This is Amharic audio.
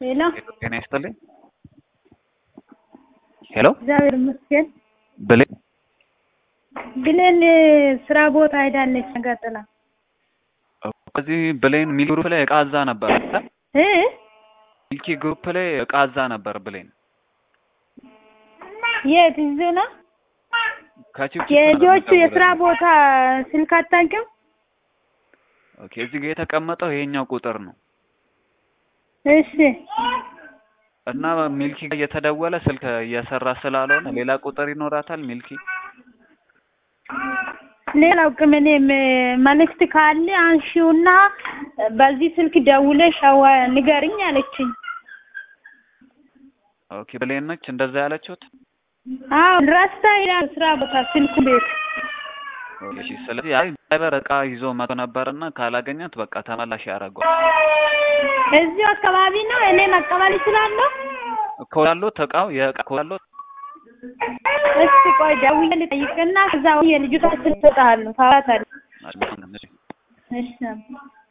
ሄሎ ጤና ይስጥልኝ። ሄሎ እግዚአብሔር ይመስገን። ብሌን ስራ ቦታ ሄዳለች ነገጥላ ከዚህ ብሌን ሚል ግሩፕ ላይ እቃ አዛ ነበር ሚልኪ ግሩፕ ላይ እቃ አዛ ነበር ብሌን የት ይዘና የጆቹ የስራ ቦታ ስልክ አታውቅም? ኦኬ እዚህ ጋር የተቀመጠው ይሄኛው ቁጥር ነው። እሺ እና ሚልኪ ጋር እየተደወለ ስልክ እየሰራ ስላልሆነ ሌላ ቁጥር ይኖራታል ሚልኪ ሌላው ከመኔም መልእክት ካለ አንሺውና በዚህ ስልክ ደውለሽ ንገሪኝ አለችኝ። ኦኬ ብሌን ነች እንደዛ ያለችሁት? አዎ ራስታ ይላል ስራ ቦታ ስልክ ቤት። እሺ ስለዚህ አይ ድራይቨር እቃ ይዞ መጥቶ ነበርና ካላገኛት በቃ ተመላሽ ያደርገዋል። እዚህ አካባቢ ነው እኔ መቀበል እችላለሁ? ኮላሎ ተቃው የኮላሎ እሺ ቆይ ደውዬ ልጠይቅና ከዛው የልጅቷ ስልክ ሰጣለሁ ታዋታለህ። እሺ